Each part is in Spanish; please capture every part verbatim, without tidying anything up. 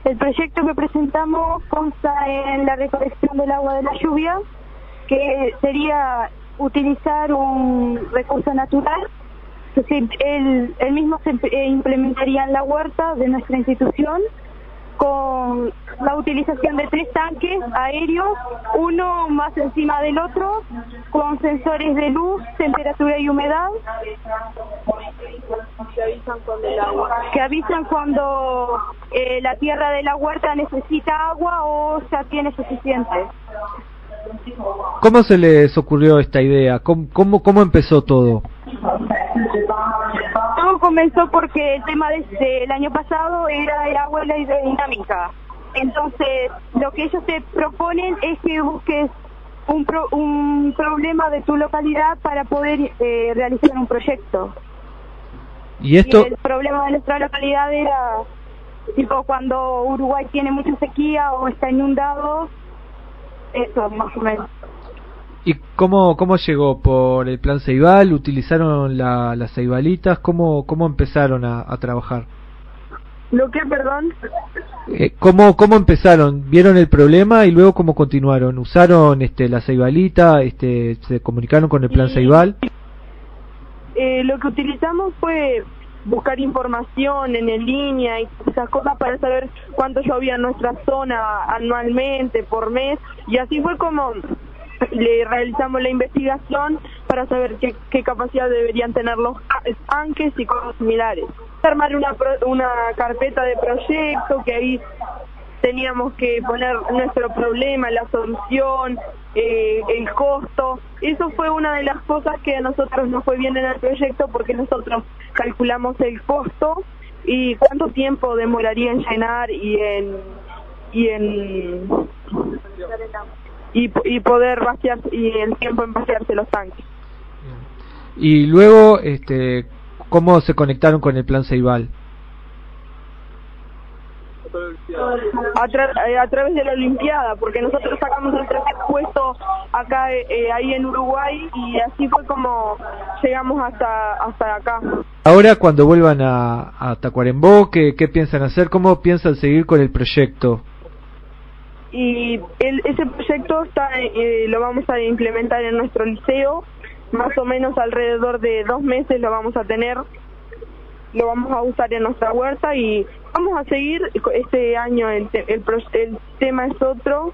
El proyecto que presentamos consta en la recolección del agua de la lluvia, que sería utilizar un recurso natural. Entonces, el, el mismo se implementaría en la huerta de nuestra institución con la utilización de tres tanques aéreos, uno más encima del otro, con sensores de luz, temperatura y humedad, que avisan cuando, el agua. Que avisan cuando eh, la tierra de la huerta necesita agua o ya tiene suficiente. ¿Cómo se les ocurrió esta idea? ¿Cómo, cómo, cómo empezó todo? Todo comenzó porque el tema del de, de año pasado era el agua y la hidrodinámica. Entonces, lo que ellos te proponen es que busques un, pro, un problema de tu localidad para poder eh, realizar un proyecto. ¿Y esto? Y el problema de nuestra localidad era, tipo, cuando Uruguay tiene mucha sequía o está inundado, eso, más o menos. ¿Y cómo cómo llegó? ¿Por el plan Ceibal? ¿Utilizaron la, las ceibalitas? ¿Cómo cómo empezaron a, a trabajar? ¿Lo que, perdón? Eh, ¿cómo, ¿Cómo empezaron? ¿Vieron el problema y luego cómo continuaron? ¿Usaron este la ceibalita? Este, ¿Se comunicaron con el plan y, Ceibal? Eh, lo que utilizamos fue buscar información en, en línea y esas cosas para saber cuánto llovía en nuestra zona anualmente, por mes, y así fue como le realizamos la investigación para saber qué, qué capacidad deberían tener los tanques y cosas similares. Armar una, una carpeta de proyecto que ahí teníamos que poner nuestro problema, la solución, eh, el costo. Eso fue una de las cosas que a nosotros nos fue bien en el proyecto, porque nosotros calculamos el costo y cuánto tiempo demoraría en llenar y en y en y, y poder vaciar y el tiempo en vaciarse los tanques. Y luego, este, ¿cómo se conectaron con el plan Ceibal? A, tra a través de la Olimpiada, porque nosotros sacamos el tercer puesto acá eh, ahí en Uruguay y así fue como llegamos hasta hasta acá. Ahora cuando vuelvan a, a Tacuarembó, ¿qué, ¿qué piensan hacer? ¿Cómo piensan seguir con el proyecto? Y el, ese proyecto está eh, lo vamos a implementar en nuestro liceo, más o menos alrededor de dos meses lo vamos a tener. Lo vamos a usar en nuestra huerta y vamos a seguir este año. El, te el, el tema es otro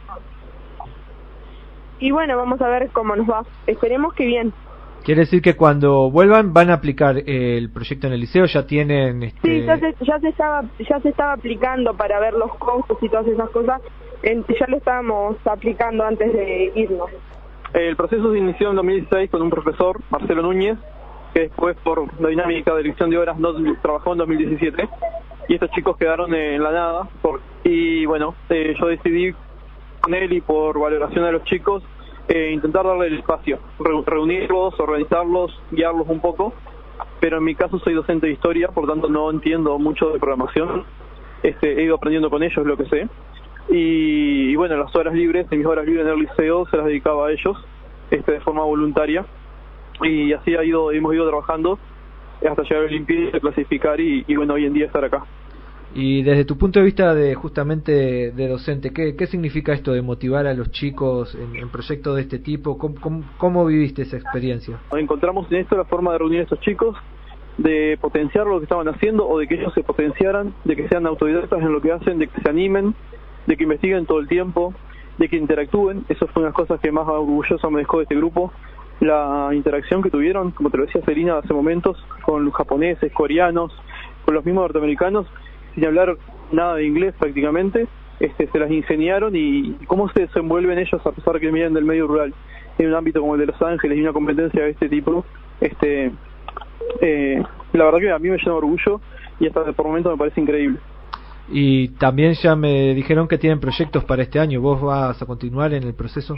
y bueno, vamos a ver cómo nos va. Esperemos que bien. Quiere decir que cuando vuelvan van a aplicar eh, el proyecto en el liceo, ya tienen este... Sí, ya se, ya se estaba ya se estaba aplicando para ver los costos y todas esas cosas. En, ya lo estábamos aplicando antes de irnos. El proceso se inició en dos mil dieciséis con un profesor, Marcelo Núñez, que después por la dinámica de dirección de horas no trabajó en dos mil diecisiete, y estos chicos quedaron en la nada, por, y bueno, eh, yo decidí con él y por valoración de los chicos, eh, intentar darle el espacio, re reunirlos, organizarlos, guiarlos un poco, pero en mi caso soy docente de historia, por tanto no entiendo mucho de programación, este, he ido aprendiendo con ellos lo que sé, y, y bueno, las horas libres, en mis horas libres en el liceo se las dedicaba a ellos, este, de forma voluntaria, y así ha ido, hemos ido trabajando hasta llegar a Olimpiada, clasificar y, y bueno, hoy en día estar acá. Y desde tu punto de vista de justamente de docente, ¿qué, qué significa esto de motivar a los chicos en, en proyectos de este tipo? ¿Cómo, cómo, cómo viviste esa experiencia? Encontramos en esto la forma de reunir a estos chicos, de potenciar lo que estaban haciendo o de que ellos se potenciaran, de que sean autodidactas en lo que hacen, de que se animen, de que investiguen todo el tiempo, de que interactúen. Eso fue una de las cosas que más orgulloso me dejó de este grupo. La interacción que tuvieron, como te lo decía Celina hace momentos, con los japoneses, coreanos, con los mismos norteamericanos, sin hablar nada de inglés prácticamente, este, se las ingeniaron y cómo se desenvuelven ellos a pesar de que vienen del medio rural, en un ámbito como el de Los Ángeles y una competencia de este tipo, este, eh, la verdad que a mí me llena de orgullo y hasta por momentos me parece increíble. Y también ya me dijeron que tienen proyectos para este año. ¿Vos vas a continuar en el proceso?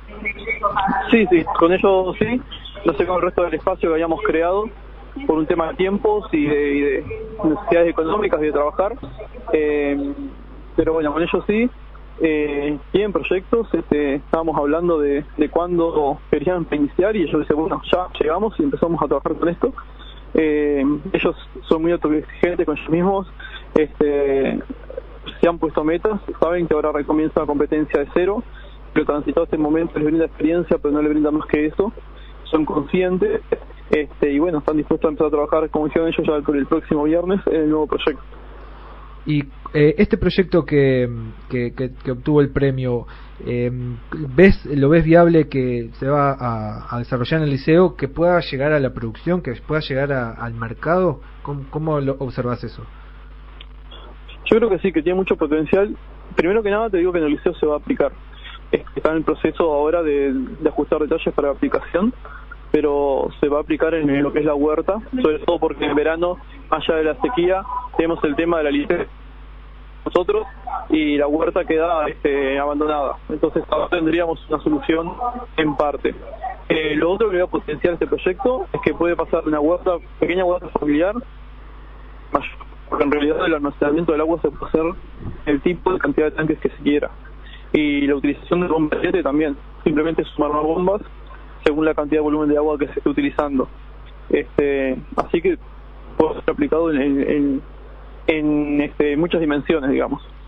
Sí, sí, con ellos sí. No sé con el resto del espacio que habíamos creado por un tema de tiempos y de, y de necesidades económicas de trabajar. Eh, pero bueno, con ellos sí. Eh, tienen proyectos. Este, estábamos hablando de, de cuándo querían iniciar y ellos decían, bueno, ya llegamos y empezamos a trabajar con esto. Eh, ellos son muy autoexigentes con ellos mismos. Este, se han puesto metas, saben que ahora recomienza la competencia de cero, pero transitado este momento les brinda experiencia, pero no les brinda más que eso, son conscientes, este y bueno, están dispuestos a empezar a trabajar, como hicieron ellos ya por el próximo viernes, en el nuevo proyecto. Y eh, este proyecto que, que, que, que obtuvo el premio, eh, ¿ves, ¿lo ves viable que se va a, a desarrollar en el liceo, que pueda llegar a la producción, que pueda llegar a, al mercado? ¿Cómo, cómo lo observas eso? Yo creo que sí, que tiene mucho potencial. Primero que nada te digo que en el liceo se va a aplicar. Está en el proceso ahora de, de ajustar detalles para la aplicación, pero se va a aplicar en lo que es la huerta, sobre todo porque en verano, más allá de la sequía, tenemos el tema de la licencia nosotros y la huerta queda este, abandonada. Entonces ahora tendríamos una solución en parte. Eh, lo otro que va a potenciar este proyecto es que puede pasar de una huerta, pequeña huerta familiar, mayor, porque en realidad el almacenamiento del agua se puede hacer el tipo de cantidad de tanques que se quiera. Y la utilización de bombas de también, simplemente sumar más bombas según la cantidad de volumen de agua que se esté utilizando. Este, así que puede ser aplicado en, en, en este, muchas dimensiones, digamos.